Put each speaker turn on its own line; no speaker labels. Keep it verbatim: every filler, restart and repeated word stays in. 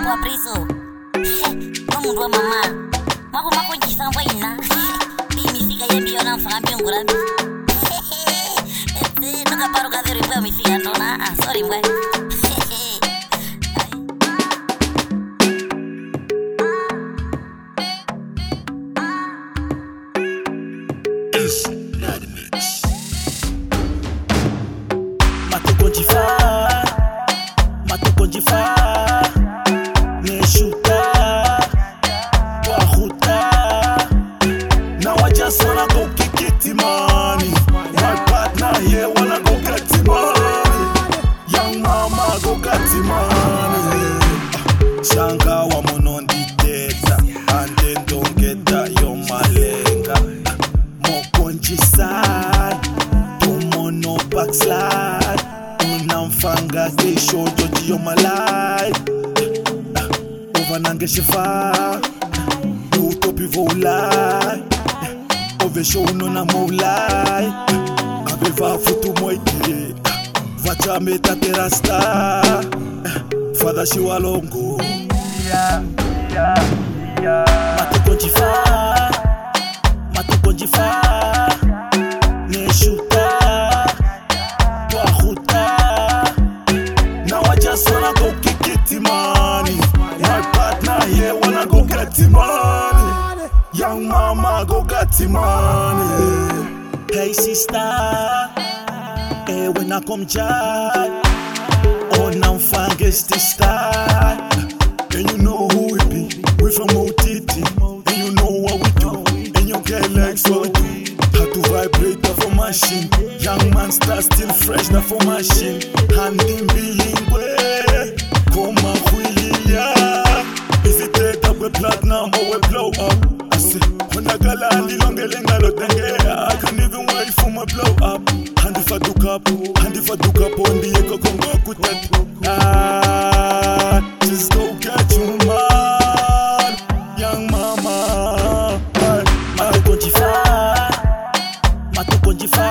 wa preso. No mundu wa mama. Mako mako njisa mbwa ina. Bi misiga yembi yona mfangambi ngurami. Ete nuka paru kadhiri mbwa misiga ndona. Ah, sorry mbwa.
Matukonjifa, matukonjifa, neshuta, wahuta. Now I just wanna go kick it, money. My partner here wanna go get the money. Young mama go get the money. Shanga wa monondi teta, and then don't get that yo malenga. Mokonjisa, tumono backslide. Unamfanga kesho joji yo malai. Over nangeshifa, utopi volai. Over show no na molai. Abeva futu moite, vacha meta terasta. Father shiwalongo. Yeah, yeah, yeah. Matukonjifa, matukonjifa, neshuta. Now I just wanna go kick it the money. My partner here wanna go get the money. Young mama go get the money. Hey sister, hey when I come chat, oh now fangas this style. And you know who we be, we from O T T. And you know what we do, and you get like so we do. How to vibrate the for machine. Young man start still fresh na for machine. Hand in being way. Come on, Willia. Is it take up with platinum or we blow up? I say, when I got a little lo tenge. I can't even wait for my blow up. Hand if I do up, hand if I do up on the echo Congo kutet. Ah, just go get you man, young mama. Matukonjifa, matukonjifa.